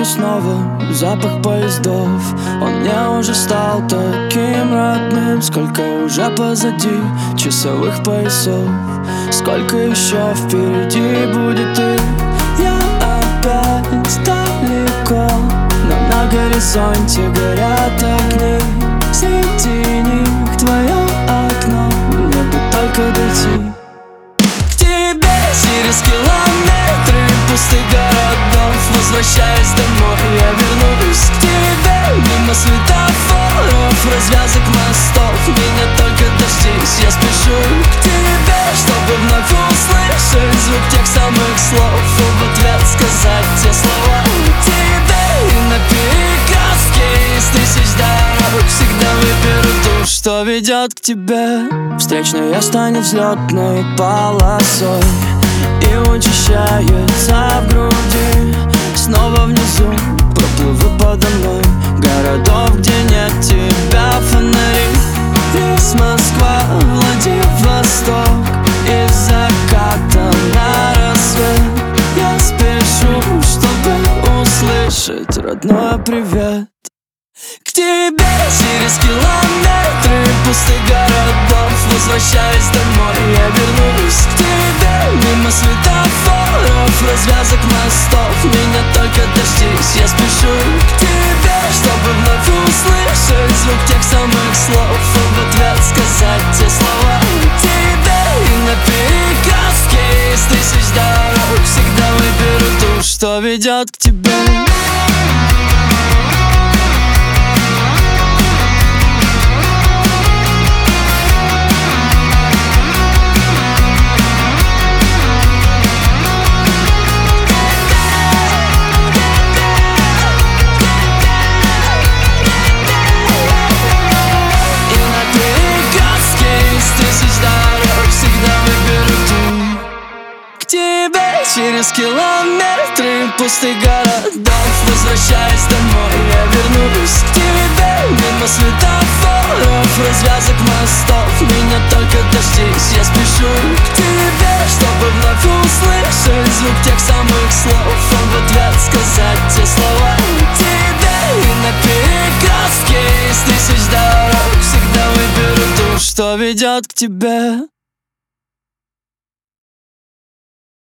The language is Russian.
снова запах поездов. Он мне уже стал таким родным. Сколько уже позади часовых поясов, сколько еще впереди будет их. Я опять далеко, но на горизонте горят огни. Среди них твое окно, мне бы только дойти к тебе. Через километры пустых городов, возвращаясь домой, я вернусь к тебе. Мимо светофоров, развязок мостов, меня только дождись, я спешу к тебе, чтобы вновь услышать звук тех самых слов, и в ответ сказать те слова тебе. И на перекрестке из тысяч дорог всегда выберу ту, что ведет к тебе. Встречная станет взлетной полосой и учащается в груди. Снова внизу проплыву подо мной городов, где нет тебя, фонари. Есть Москва, Владивосток, из заката на рассвет. Я спешу, чтобы услышать родной привет. К тебе через километры пустых городов, возвращаясь домой, я вернусь к тебе. Мимо светофоров, развязок мостов, меня только дождись, я спешу к тебе, чтобы вновь услышать звук тех самых слов, и в ответ сказать те слова тебе. И на перекрестке из тысяч дорог всегда выберу ту, что ведет к тебе. Через километры пустых городов, возвращаясь домой, я вернусь к тебе. Мимо светофоров, развязок мостов, меня только дождись, я спешу к тебе, чтобы вновь услышать звук тех самых слов, и в ответ сказать те слова тебе. И на перекрестке из тысяч дорог всегда выберу ту, что ведет к тебе.